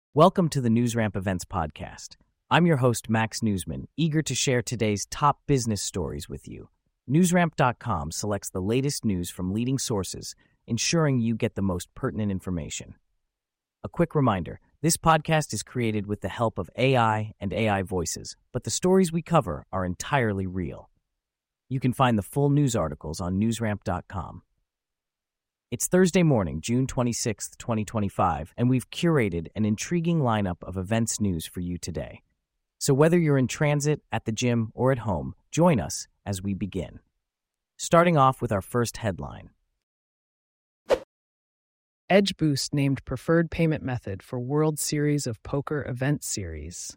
Welcome to the NewsRamp Events Podcast. I'm your host, Max Newsman, eager to share today's top business stories with you. NewsRamp.com selects the latest news from leading sources, ensuring you get the most pertinent information. A quick reminder, this podcast is created with the help of AI and AI voices, but the stories we cover are entirely real. You can find the full news articles on NewsRamp.com. It's Thursday morning, June 26, 2025, and we've curated an intriguing lineup of events news for you today. So whether you're in transit, at the gym, or at home, join us as we begin. Starting off with our first headline. Edge Boost named preferred payment method for World Series of Poker event series.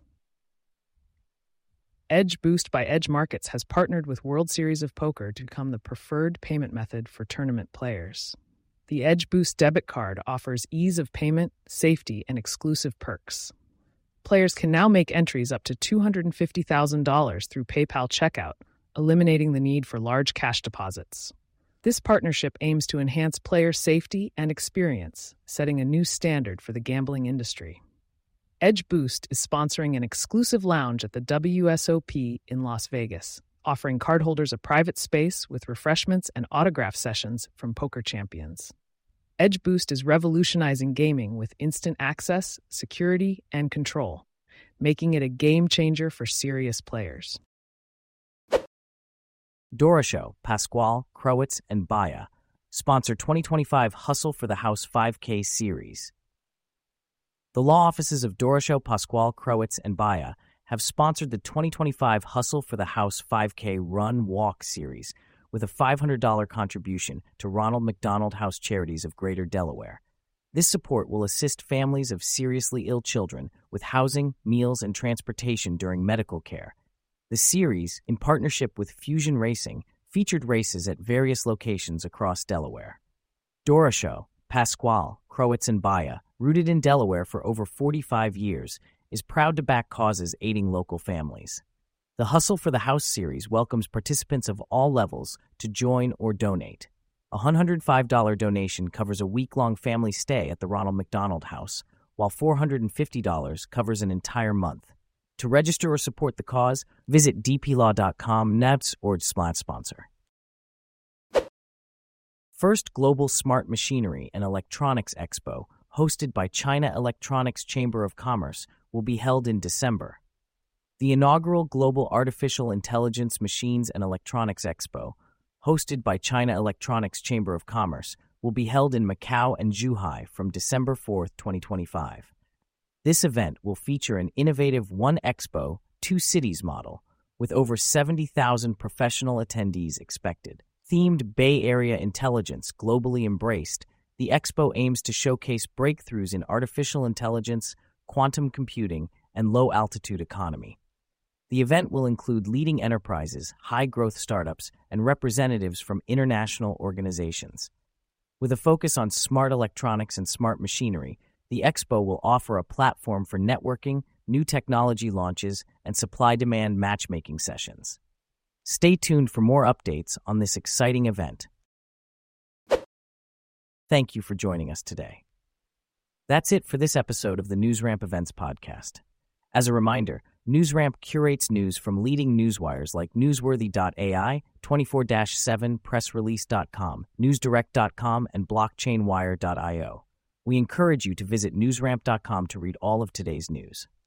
Edge Boost by Edge Markets has partnered with World Series of Poker to become the preferred payment method for tournament players. The Edge Boost debit card offers ease of payment, safety, and exclusive perks. Players can now make entries up to $250,000 through PayPal checkout, eliminating the need for large cash deposits. This partnership aims to enhance player safety and experience, setting a new standard for the gambling industry. Edge Boost is sponsoring an exclusive lounge at the WSOP in Las Vegas, offering cardholders a private space with refreshments and autograph sessions from poker champions. Edge Boost is revolutionizing gaming with instant access, security, and control, making it a game changer for serious players. Dora-Show, Pascual, Crowitz, and Baya sponsor 2025 Hustle for the House 5K series. The law offices of Dora-Show, Pascual, Crowitz, and Baya have sponsored the 2025 Hustle for the House 5K Run Walk series with a $500 contribution to Ronald McDonald House Charities of Greater Delaware. This support will assist families of seriously ill children with housing, meals, and transportation during medical care. The series, in partnership with Fusion Racing, featured races at various locations across Delaware. Dora-Show, Pascual, Crowitz, and Baya, rooted in Delaware for over 45 years, is proud to back causes aiding local families. The Hustle for the House series welcomes participants of all levels to join or donate. A $105 donation covers a week-long family stay at the Ronald McDonald House, while $450 covers an entire month. To register or support the cause, visit dplaw.com or sponsor. First Global Smart Machinery and Electronics Expo, hosted by China Electronics Chamber of Commerce, will be held in December. The inaugural Global Artificial Intelligence Machines and Electronics Expo, hosted by China Electronics Chamber of Commerce, will be held in Macau and Zhuhai from December 4, 2025. This event will feature an innovative One Expo, Two Cities model, with over 70,000 professional attendees expected. Themed Bay Area intelligence globally embraced, the expo aims to showcase breakthroughs in artificial intelligence, quantum computing, and low-altitude economy. The event will include leading enterprises, high-growth startups, and representatives from international organizations. With a focus on smart electronics and smart machinery, the expo will offer a platform for networking, new technology launches, and supply-demand matchmaking sessions. Stay tuned for more updates on this exciting event. Thank you for joining us today. That's it for this episode of the NewsRamp Events Podcast. As a reminder, NewsRamp curates news from leading newswires like Newsworthy.ai, 24/7 PressRelease.com, NewsDirect.com, and BlockchainWire.io. We encourage you to visit NewsRamp.com to read all of today's news.